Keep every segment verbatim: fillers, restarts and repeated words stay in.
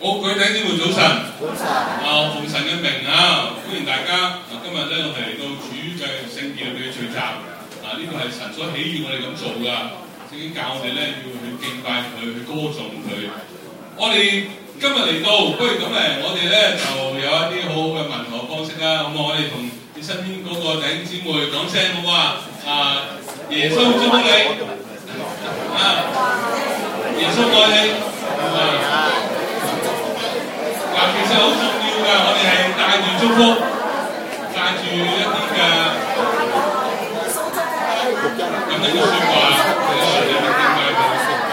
好，各位弟兄姊妹早晨。早晨。啊，奉神嘅名啊，歡迎大家。嗱，今日咧我哋嚟到主嘅聖殿裏邊聚集。啊，呢個係神所喜悅我哋咁做噶。聖經教我哋咧要去敬拜佢，去歌頌佢。我哋今日嚟到，不如咁誒，我哋咧就有一啲好好嘅問候方式啦。咁我哋同你身邊嗰個弟兄姊妹講聲好唔好啊？啊，耶穌祝福你。啊，耶穌愛你。啊。嗱，其實好重要㗎，我哋係帶住祝福，帶住一啲嘅咁樣嘅説話，嚟到神嘅面前敬拜佢。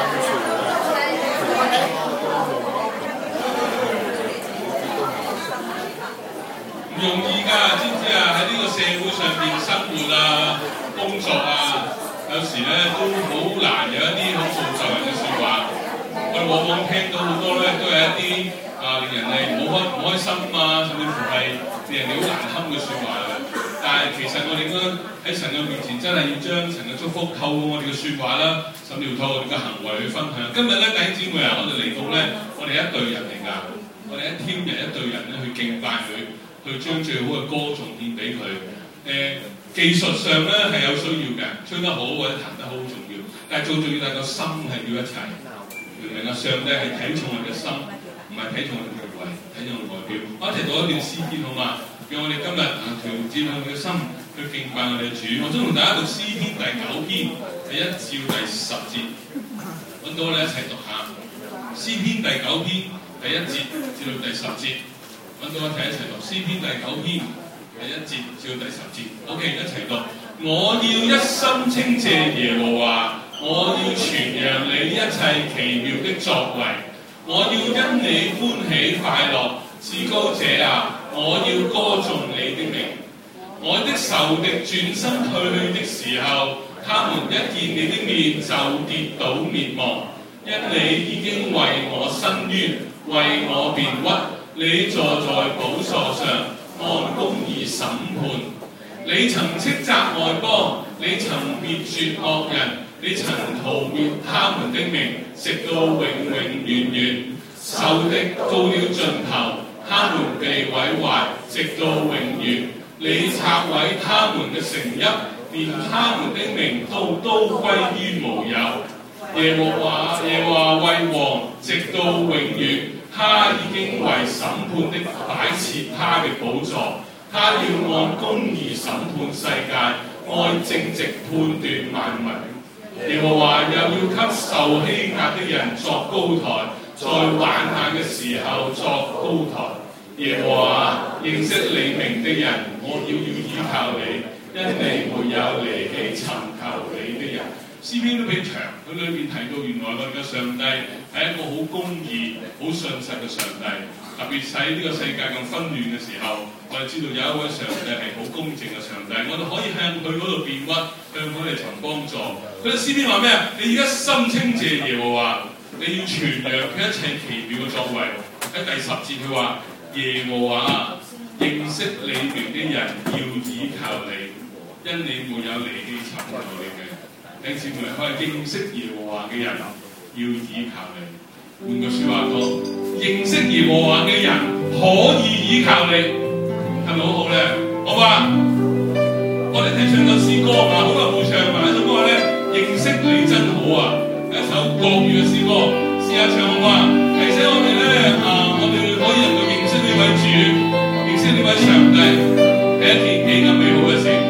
唔容易㗎，知唔知啊？喺呢個社會上邊生活啊、工作啊，有時咧都好難有一啲好造就人嘅説話。我哋往往聽到好多咧，都係一啲啊，令人哋唔好開唔開心啊，甚至乎係令人哋好難堪嘅説話嘅。但係其實我哋應該喺神嘅面前，真係要將神嘅祝福透過我哋嘅説話啦，甚至乎透過我哋嘅行為去分享。今日咧，弟兄姊妹啊，我哋嚟到咧，我哋一隊人嚟㗎，我哋一 team 人一隊人咧去敬拜佢，去將最好嘅歌頌獻俾佢。誒、呃，技術上咧係有需要嘅，吹得好或者彈得好好重要，但係最重要係個心係要一齊。明唔明啊？上帝係睇重我哋嘅心，唔係睇重我哋嘅位，睇重我哋外表。我一齊讀一段詩篇好嘛？讓我哋今日啊調節我哋嘅心去敬拜我哋嘅主。我想同大家讀詩篇第九篇第一至第十節，揾到我哋一齊讀下。詩篇第九篇第一節至到第十節，揾到我哋一齊讀。詩篇第九篇第一節至到第十節 ，OK， 一齊讀。我要一心稱謝耶和華。我要傳揚你一切奇妙的作為，我要因你歡喜快樂，至高者啊，我要歌頌你的名。我的仇敵轉身退去的時候，他們一見你的面就跌倒滅亡，因你已經為我伸冤，為我辯屈，你坐在寶座上，按公義審判。你曾斥責外邦，你曾滅絕惡人。你曾塗滅他們的名，直到永永遠遠。仇敵到了盡頭，他們被毀壞，直到永遠。你拆毀他們嘅城邑，連他們的名都都歸於無有。耶和華耶和華為王，直到永遠。他已經為審判的擺設他嘅寶座，他要按公義審判世界，按正直判斷萬民。耶和華又要給受欺壓的人作高台，在患難嘅時候作高台。耶和華認識你名的人，我要要依靠你，因你沒有離棄尋求你的人。詩篇都幾長，佢裏面提到原來我哋嘅上帝係一個好公義、好信實嘅上帝。特別喺呢個世界咁紛亂嘅時候，我哋知道有一位上帝係好公正嘅上帝，我哋可以向佢嗰度辯屈，向佢哋尋幫助。佢哋詩篇話咩啊？你而家心稱謝耶和華，你要傳揚佢一切奇妙嘅作為。喺第十節佢話：耶和華認識你名的人要倚靠你，因你沒有離棄尋求你嘅。弟兄姊妹，佢係認識耶和華嘅人要倚靠你。換句説話講，認識耶和華嘅人可以倚靠你，係咪好好咧？好嘛？我哋睇唱首詩歌啊，好耐冇唱埋一首歌咧，認識你真好啊！一首國語嘅詩歌，試下唱好嘛？提醒我哋咧啊，我哋可以能夠認識呢位主，認識呢位上帝，係一件幾咁美好嘅事。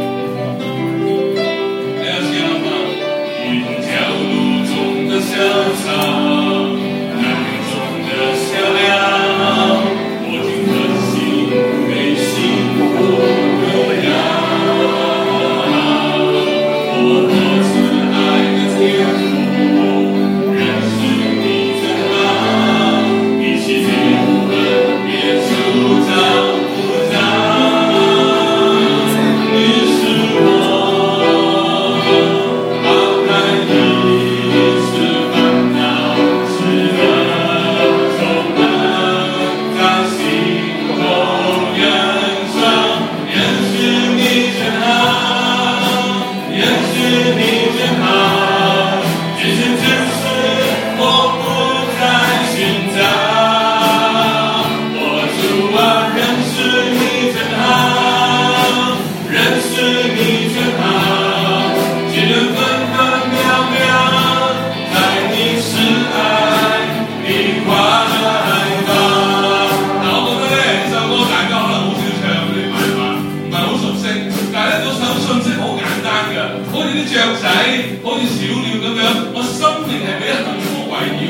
你有試下嘛？一條路中的小草。 你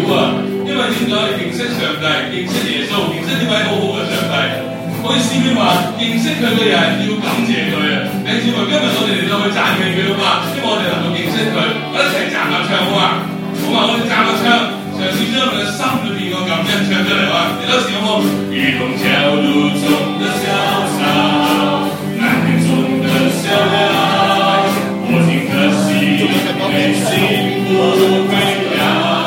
啊！因為點解認識上帝、認識耶穌、認識呢位好好嘅上帝？好似詩篇話，認識佢嘅人要感謝佢啊！你知唔知？今日我哋嚟到去讚美佢啊嘛，希望我哋能夠認識佢，我哋一齊站立唱好嘛？好嘛，我哋站立唱，嘗試將我哋嘅心裏邊個感恩唱出嚟啊！你都試好冇？如同朝露中的瀟灑，南天中的笑臉，我聽可惜內心不會了。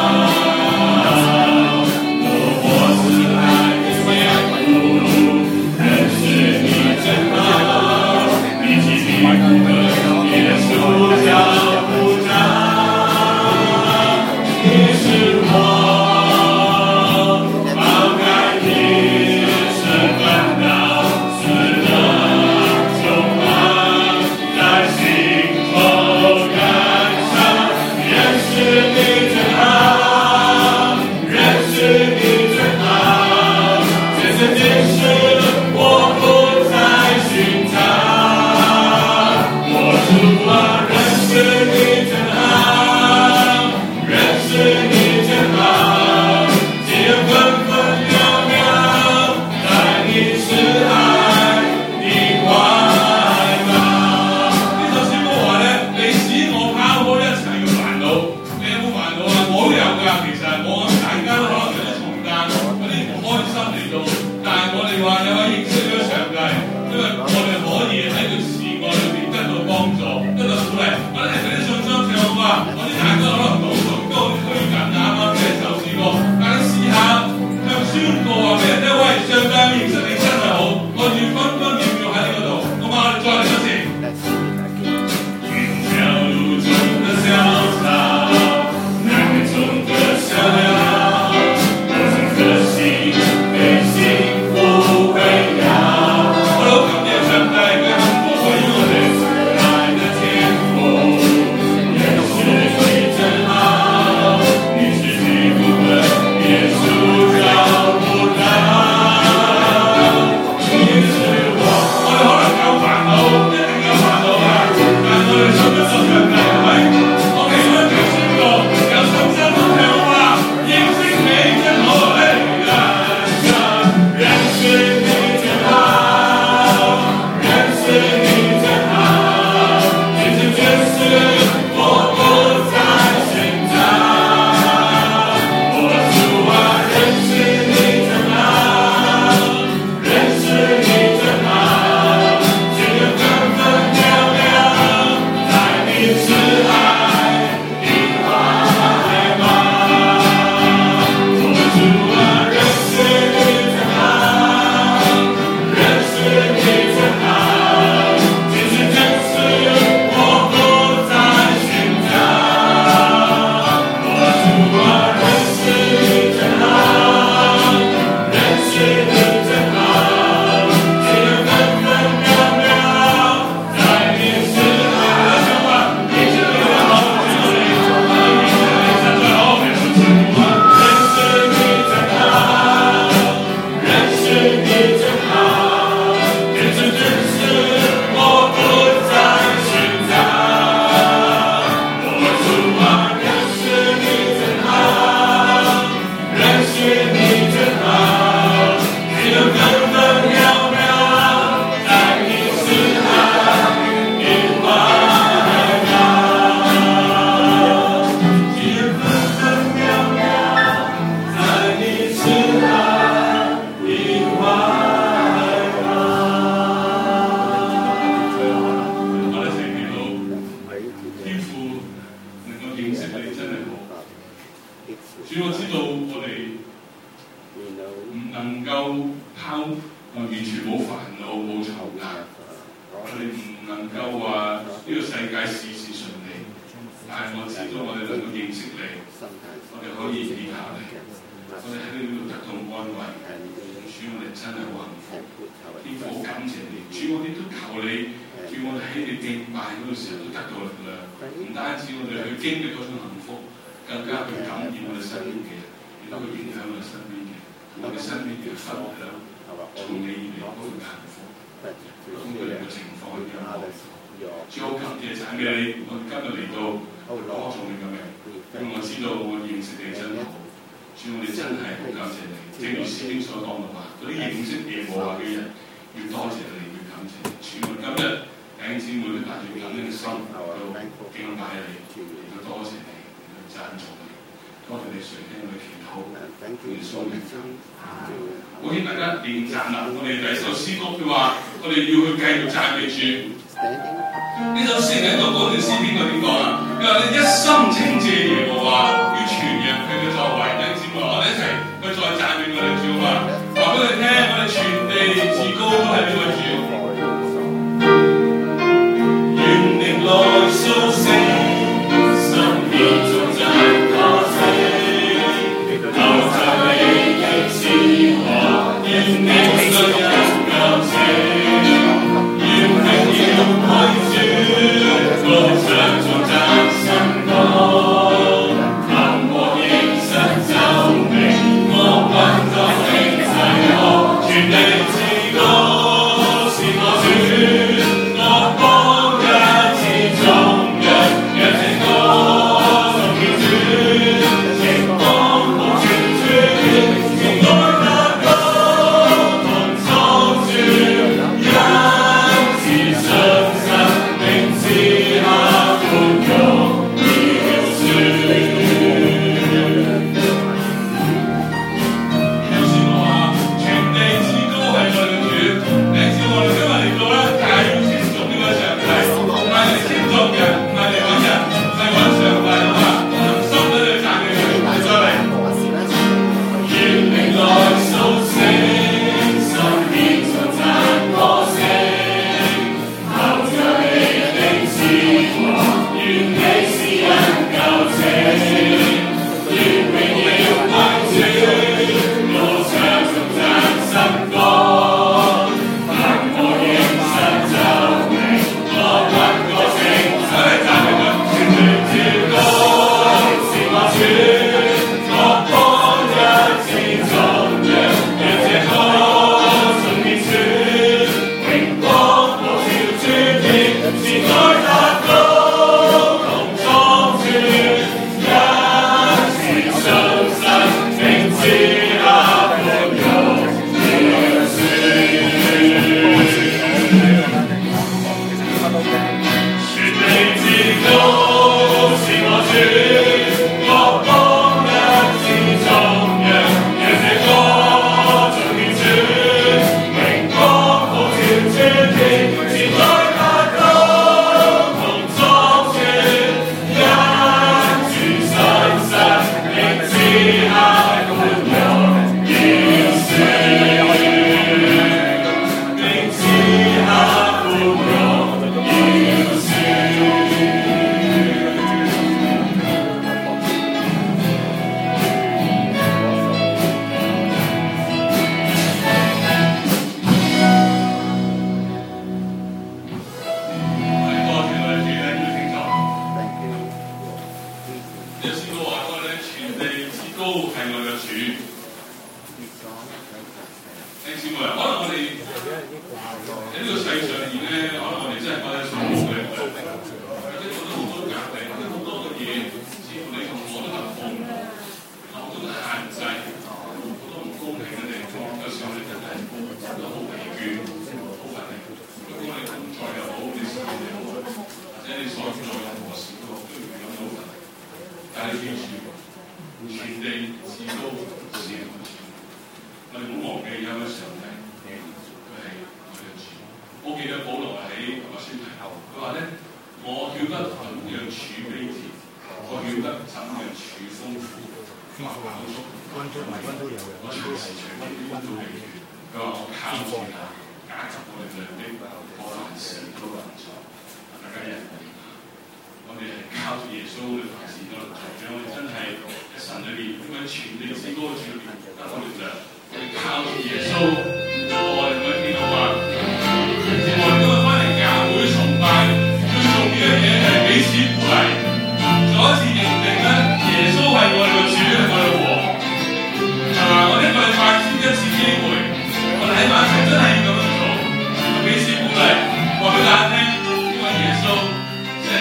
主好感謝讚美你，我今日嚟到歌頌你嘅名，因為我知道我認識你真好， 主，我哋真係好感謝你。正如詩篇所講嘅話，嗰啲認識耶和華嘅人要多謝你，要感謝你。主，我今日弟兄姊妹都帶住感恩嘅心嚟到敬拜你，嚟到多謝你，嚟到讚頌你。多謝你垂聽我哋祈禱，耶穌名。我見大家連讚啦，我哋第一首詩歌佢話，我哋要去繼續讚美主。呢首詩喺度講段詩篇，佢點講啊？佢話：你一心稱謝耶和華，要傳揚佢嘅作為。弟兄姊妹，我哋一齊去再讚美我哋主啊！話俾佢聽，我哋全地至高都係呢位主。願力來蘇醒，心意中讚歌聲，留在你的翅膀，願你信任交情。歌唱中讚神歌，憑我認真奏明，我不作聲勢學，全地至高是我主，我邦一次眾人，讓這歌頌天主，情光無處處，情愛那歌同創主，因是信心名字。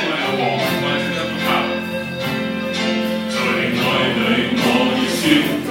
在愛裏我要宣告。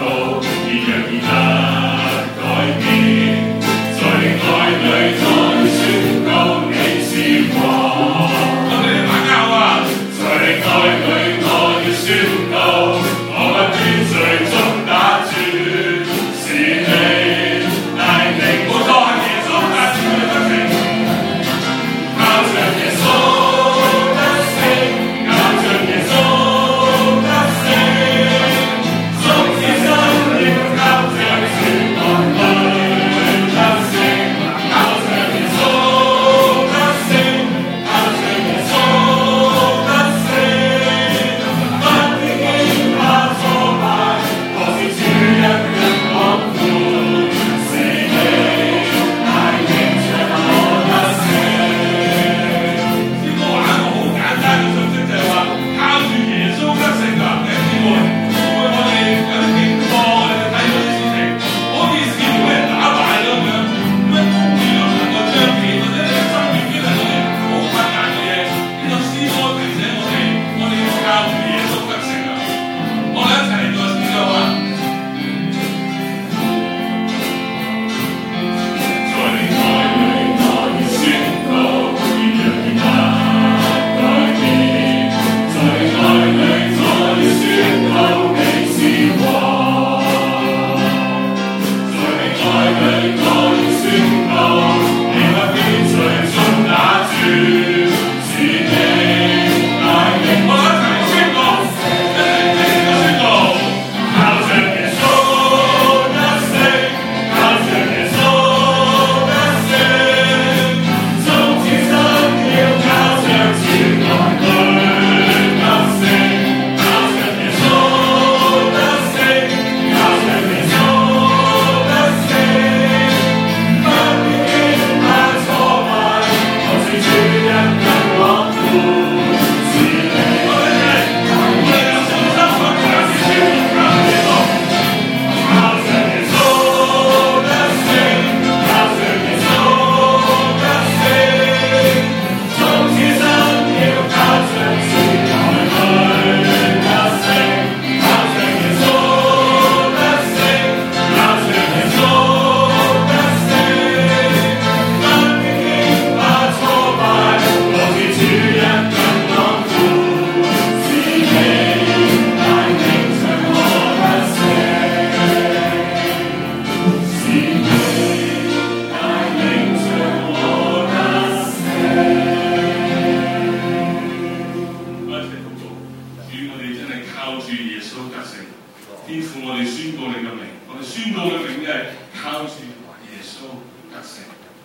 係靠住耶穌得勝。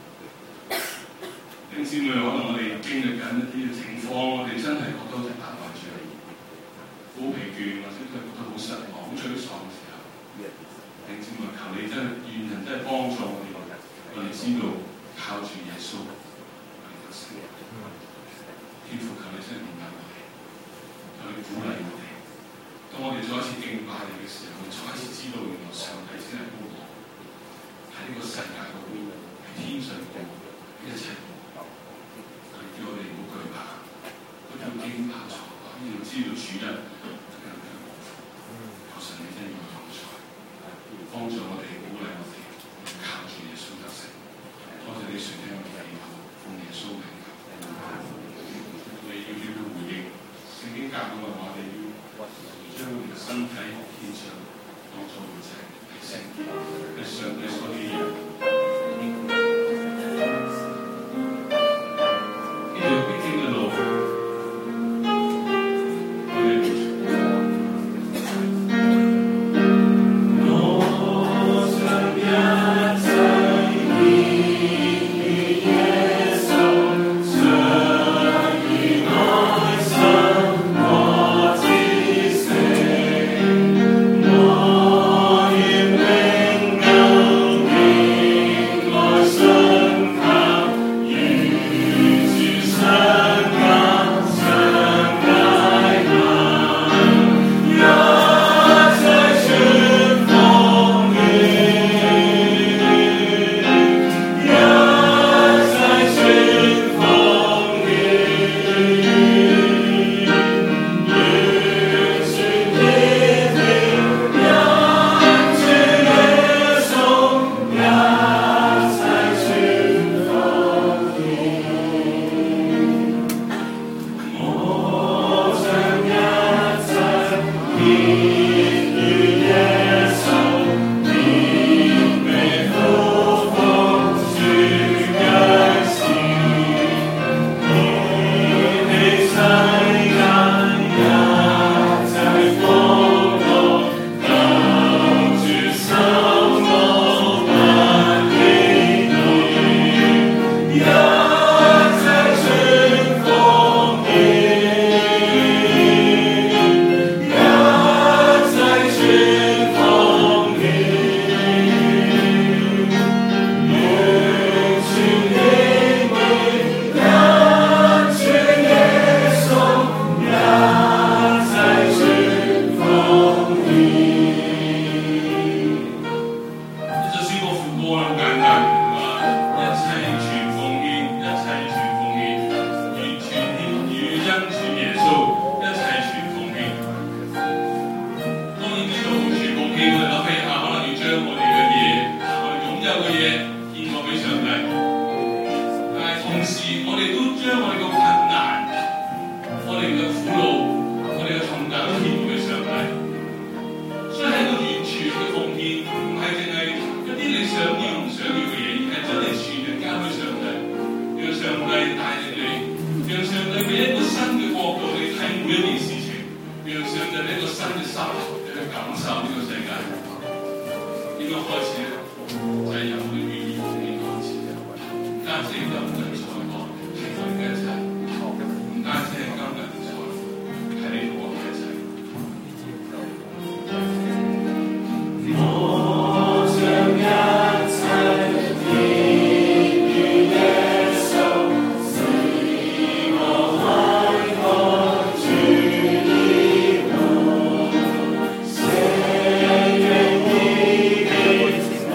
弟兄姊妹，可能我哋經歷緊一啲嘅情況，我哋真係覺得好似打敗仗，好疲倦，或者都係覺得好失望、好沮喪嘅時候，弟兄姊妹，求你真係願人真係幫助我哋，我哋知道靠住耶穌我哋得勝。天父，求你真係憐憫我哋，求你鼓勵我哋。當我哋再一次敬拜你嘅時候，我哋再一次知道原來上帝先係高我，喺呢個世界嗰邊，喺天上高一切。叫我哋唔好懼怕，不要驚怕錯，要知道主人更加無負。求神你真係要同在，幫助我哋，鼓勵我哋，靠住耶穌得勝。多謝你垂聽我哋祈禱，奉耶穌名求。我哋要點樣回應？聖經教導我哋要將我哋嘅身體獻上，當作活祭，係聖潔，係上帝所喜悅。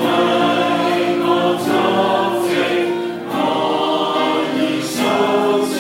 So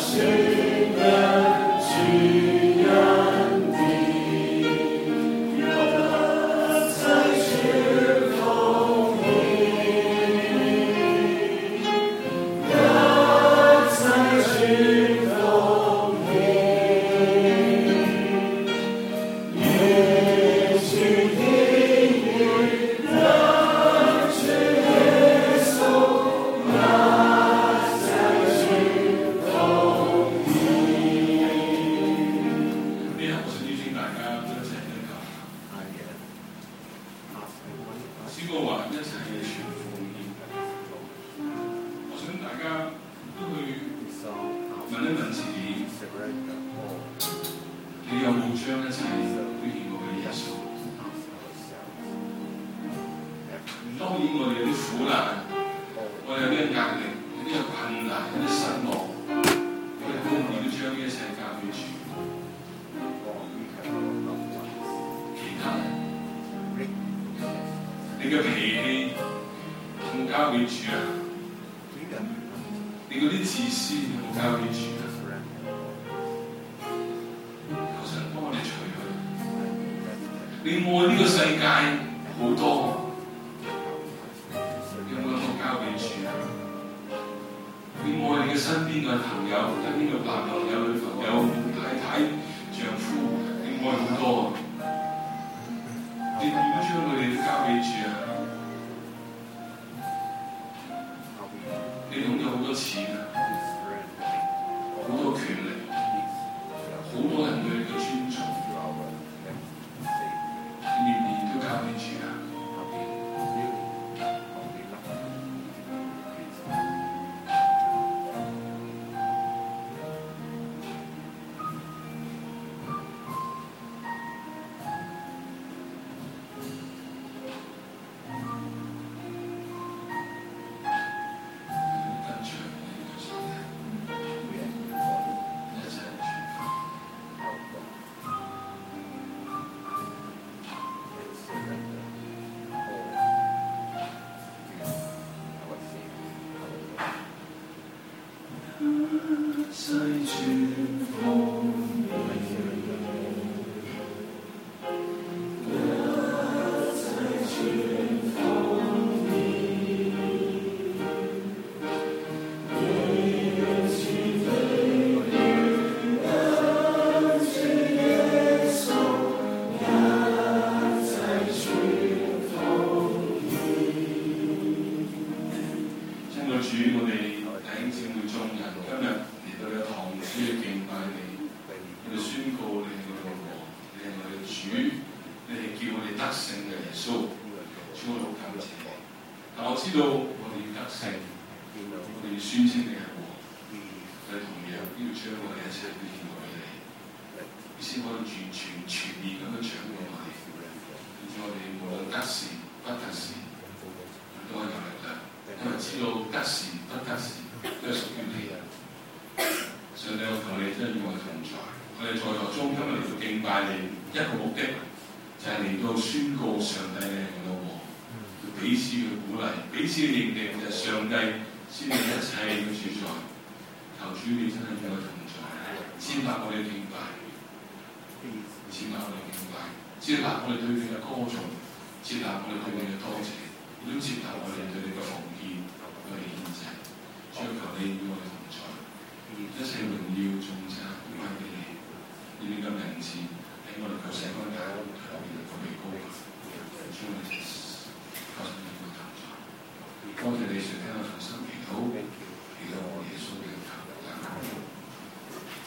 多謝你垂聽我同心祈禱，祈禱我